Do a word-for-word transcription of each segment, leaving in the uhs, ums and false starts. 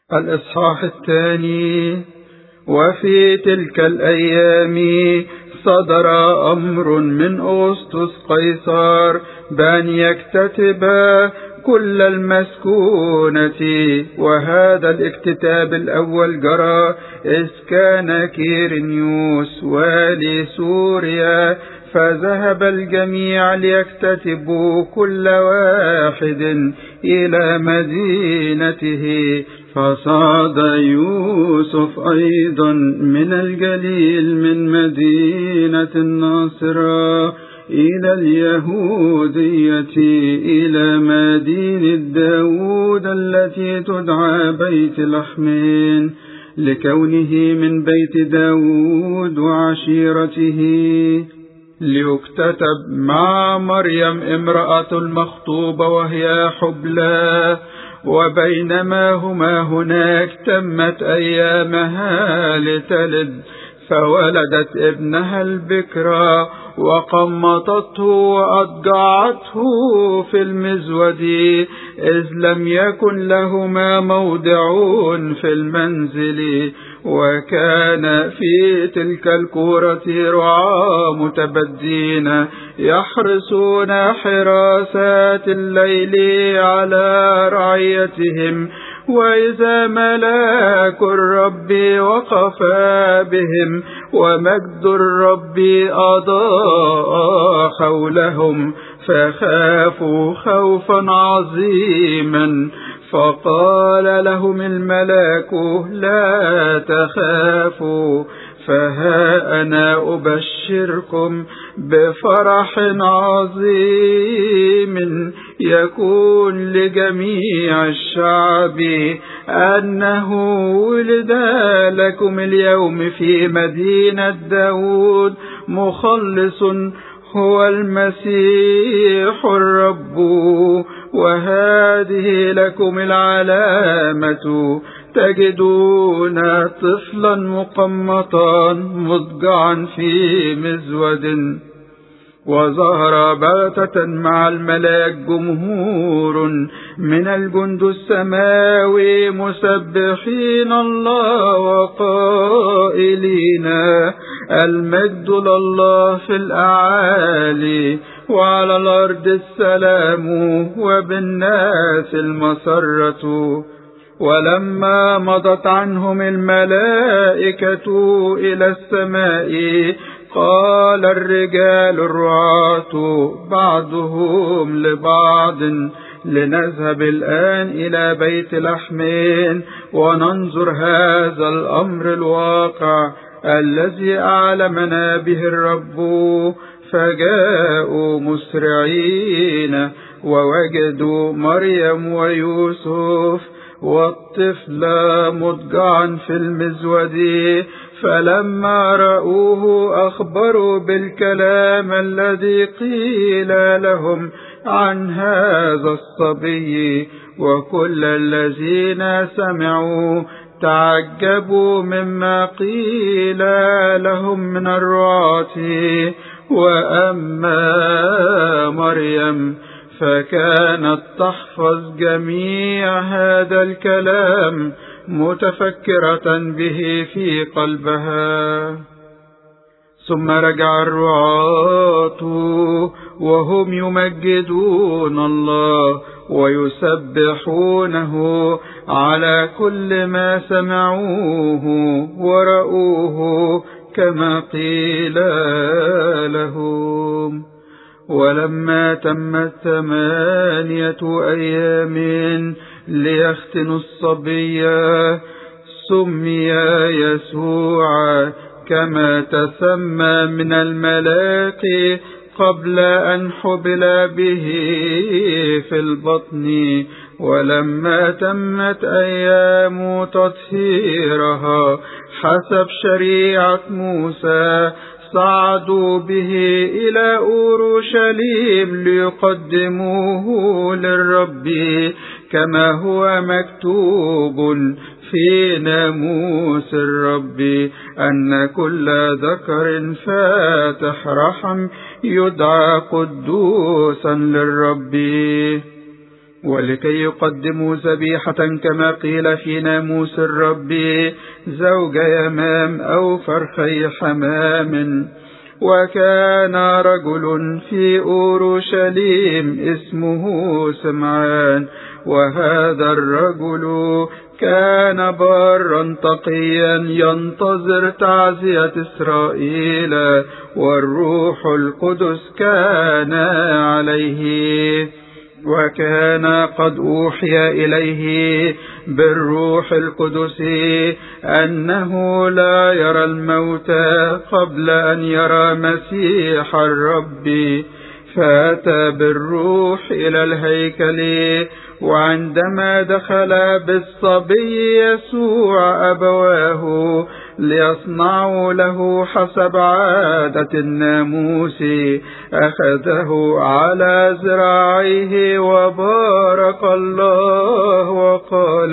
الإصحاح الثاني. وفي تلك الأيام صدر أمر من أغسطس قيصر بأن يكتتب كل المسكونة، وهذا الاكتتاب الأول جرى إذ كان كيرنيوس والي سوريا، فذهب الجميع ليكتتبوا كل واحد إلى مدينته. فصعد يوسف أيضا من الجليل من مدينة الناصرة إلى اليهودية إلى مدينة داود التي تدعى بيت لحم، لكونه من بيت داود وعشيرته، ليكتتب مع مريم امرأة المخطوبة وهي حبلى. وبينما هما هناك تمت أيامها لتلد، فولدت ابنها البكرة وقمطته وأضجعته في المزود، إذ لم يكن لهما موضع في المنزل. وكان في تلك الكورة رعاة متبدين يحرسون حراسات الليل على رعيتهم، وإذا ملاك الرب وقف بهم ومجد الرب أضاء حولهم، فخافوا خوفا عظيما. فقال لهم الملاك: لا تخافوا، فها أنا أبشركم بفرح عظيم يكون لجميع الشعب، أنه ولد لكم اليوم في مدينة داود مخلص، هو المسيح الرب. وهذه لكم العلامة: تجدون طفلا مقمطا مضجعا في مزود. وظهر بغتة مع الملاك جمهور من الجند السماوي مسبحين الله وقائلين: المجد لله في الأعالي، وعلى الأرض السلام، وبالناس المسرة. ولما مضت عنهم الملائكة إلى السماء، قال الرجال الرعاة بعضهم لبعض: لنذهب الآن إلى بيت لحم وننظر هذا الأمر الواقع الذي أعلمنا به الرب. فجاءوا مسرعين ووجدوا مريم ويوسف والطفل مضجعا في المزود، فلما رأوه أخبروا بالكلام الذي قيل لهم عن هذا الصبي. وكل الذين سمعوا تعجبوا مما قيل لهم من الرعاة. وأما مريم فكانت تحفظ جميع هذا الكلام متفكرة به في قلبها. ثم رجع الرعاة وهم يمجدون الله ويسبحونه على كل ما سمعوه ورأوه كما قيل لهم. ولما تمت ثمانية أيام ليختنوا الصبي، سمي يسوع كما تسمى من الملاك قبل أن حبل به في البطن. ولما تمت أيام تطهيرها حسب شريعة موسى، صعدوا به إلى أورشليم ليقدموه للرب كما هو مكتوب في ناموس الرب، أن كل ذكر فاتح رحم يدعى قدوسا للرب. ولكي يقدموا ذبيحة كما قيل في ناموس الرب، زوج يمام أو فرخي حمام. وكان رجل في أورشليم اسمه سمعان، وهذا الرجل كان بارا تقيا ينتظر تعزية إسرائيل، والروح القدس كان عليه. وكان قد أوحي إليه بالروح القدس أنه لا يرى الموت قبل أن يرى مسيح الرب، فأتى بالروح إلى الهيكل. وعندما دخل بالصبي يسوع أبواه ليصنعوا له حسب عادة الناموس، أخذه على ذراعيه وبارك الله وقال: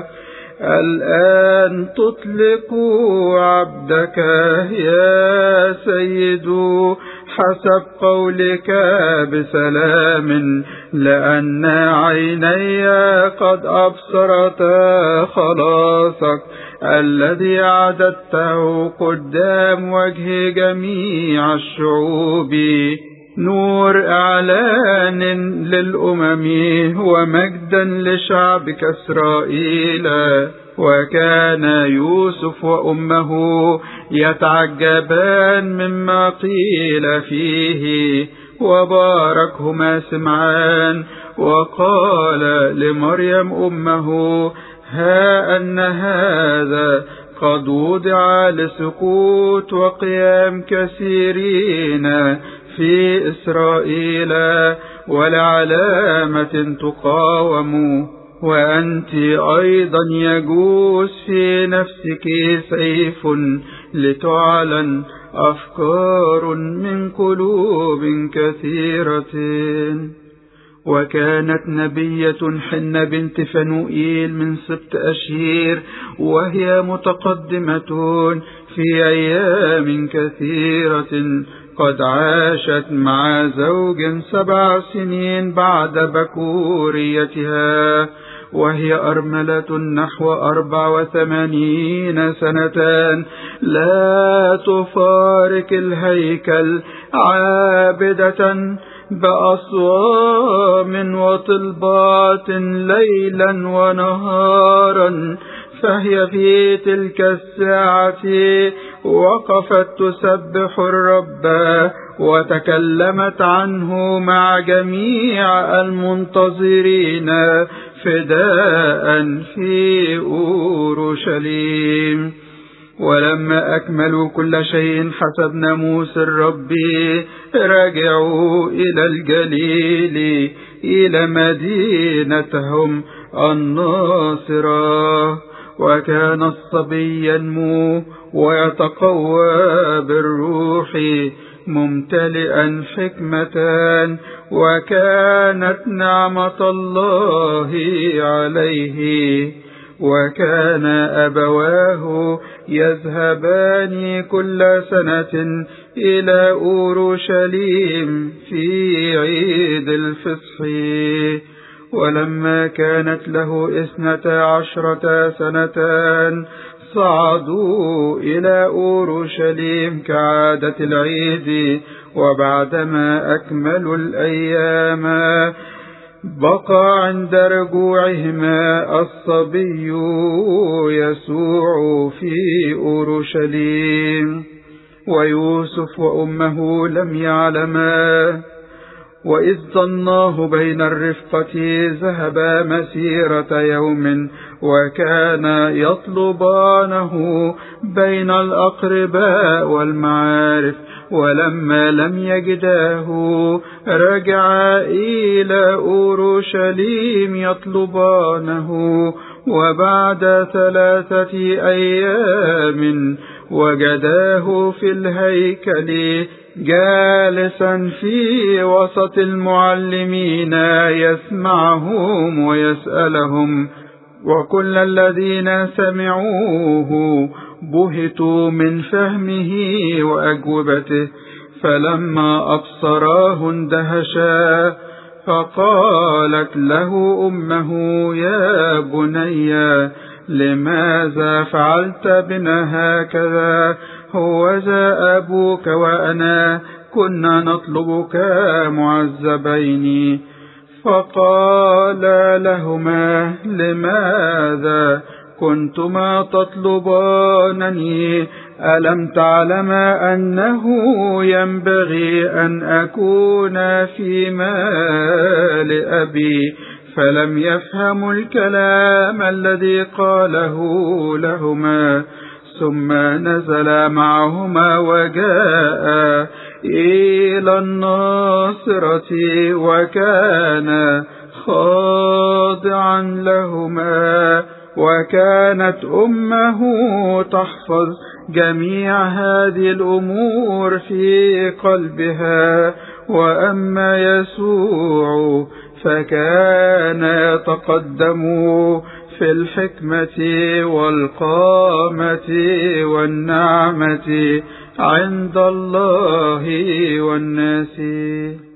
الآن تطلق عبدك يا سيد حسب قولك بسلام، لأن عيني قد أبصرتا خلاصك الذي أعددته قدام وجه جميع الشعوب، نور إعلان للأمم ومجدا لشعبك إسرائيل. وكان يوسف وأمه يتعجبان مما قيل فيه، وباركهما سمعان وقال لمريم أمه: ها أن هذا قد وضع لسقوط وقيام كثيرين في إسرائيل، ولعلامة تقاوم، وأنت أيضا يجوز في نفسك سيف لتعلن أفكار من قلوب كثيرة. وكانت نبية حنة بنت فنوئيل من سبط أشير، وهي متقدمة في أيام كثيرة، قد عاشت مع زوج سبع سنين بعد بكوريتها، وهي أرملة نحو أربع وثمانين سنة، لا تفارق الهيكل، عابدة بأصوام وطلبات ليلا ونهارا. فهي في تلك الساعة وقفت تسبح الرب، وتكلمت عنه مع جميع المنتظرين فداء في أورشليم. ولما أكملوا كل شيء حسب ناموس الرب، رجعوا إلى الجليل إلى مدينتهم الناصرة. وكان الصبي ينمو ويتقوى بالروح، ممتلئا حكمة، وكانت نعمة الله عليه. وكان أبواه يذهبان كل سنة إلى أورشليم في عيد الفصح. ولما كانت له اثنتا عشرة سنة صعدوا إلى أورشليم كعادة العيد. وبعدما أكملوا الأيام بقى عند رجوعهما الصبي يسوع في أورشليم، ويوسف وأمه لم يعلما. وإذ ظناه بين الرفقة ذهبا مسيرة يوم، وكان يطلبانه بين الأقرباء والمعارف. ولما لم يجداه رجعا إلى أورشليم يطلبانه. وبعد ثلاثة أيام وجداه في الهيكل جالسا في وسط المعلمين يسمعهم ويسألهم. وكل الذين سمعوه بهتوا من فهمه وأجوبته، فلما أبصراه اندهشا. فقالت له أمه: يا بني، لماذا فعلت بنا هكذا؟ هوذا أبوك وأنا كنا نطلبك معذبين. فقال لهما: لماذا كنتما تطلبانني؟ ألم تعلما أنه ينبغي أن أكون في مال أبي؟ فلم يفهموا الكلام الذي قاله لهما. ثم نزل معهما وجاء إلى الناصرة، وكان خاضعا لهما. وكانت أمه تحفظ جميع هذه الأمور في قلبها. وأما يسوع فكان يتقدم في الحكمة والقامة والنعمة عند الله والناس.